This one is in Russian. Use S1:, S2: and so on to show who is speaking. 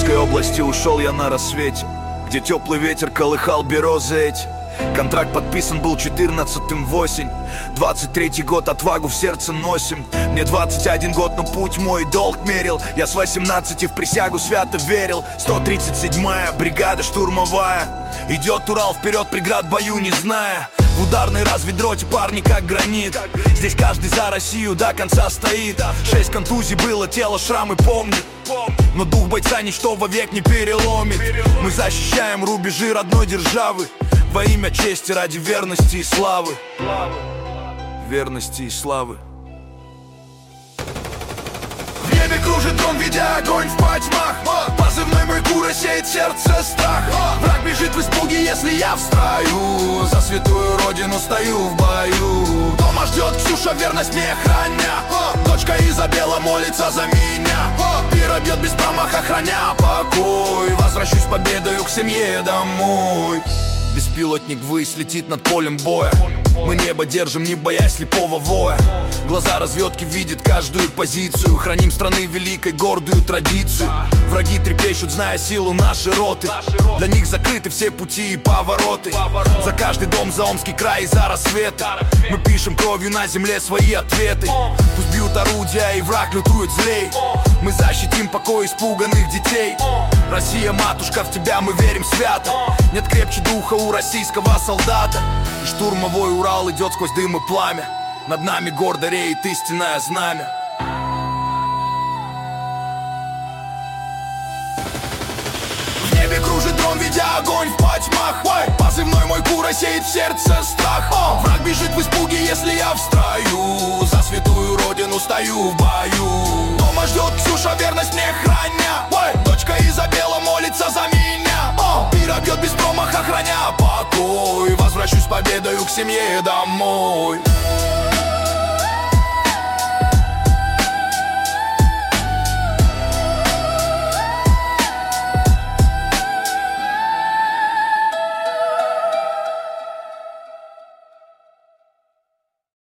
S1: Московской области ушел я на рассвете, где теплый ветер колыхал березы эти. Контракт подписан был 14-м в осень. 23-й год, отвагу в сердце носим. Мне 21 год, но путь мой долг мерил. Я с 18 в присягу свято верил. 137-я бригада штурмовая. Идет Урал вперед, преград бою не зная. В ударной разведроте парни как гранит. Здесь каждый за Россию до конца стоит. 6 контузий было, тело шрамы помнит. Но дух бойца ничто вовек не переломит. Мы защищаем рубежи родной державы во имя чести, ради верности и славы. Верности и славы. В небе кружит дрон, ведя огонь в потьмах. Позывной мой кура сеет сердце страх. Враг бежит в испуге, если я в строю. За святую родину стою в бою. Дома ждет Ксюша, верность мне храня. Дочка Изабелла молится за меня. Пира бьет без промаха, храня покой. Возвращусь с победою к семье домой. Беспилотник ввысь летит над полем боя. Мы небо держим, не боясь слепого воя. Глаза разведки видят каждую позицию. Храним страны великой гордую традицию. Враги трепещут, зная силу нашей роты. Для них закрыты все пути и повороты. За каждый дом, за Омский край и за рассветы. Мы пишем кровью на земле свои ответы. Пусть бьют орудия и враг лютует злей. Мы защитим покой испуганных детей. Россия, матушка, в тебя мы верим свято. Нет крепче духа у российского солдата. И штурмовой Урал идет сквозь дым и пламя. Над нами гордо реет истинное знамя. В небе кружит дрон, ведя огонь в потьмах. Позывной мой кура сеет в сердце страх. Враг бежит в испуге, если я в строю. За святую родину стою в бою. Дома ждет Ксюша, верность мне храня. Дочка Изабелла молится за меня. Пира бьет без промаха, храня покой. Возвращусь с победою к семье домой.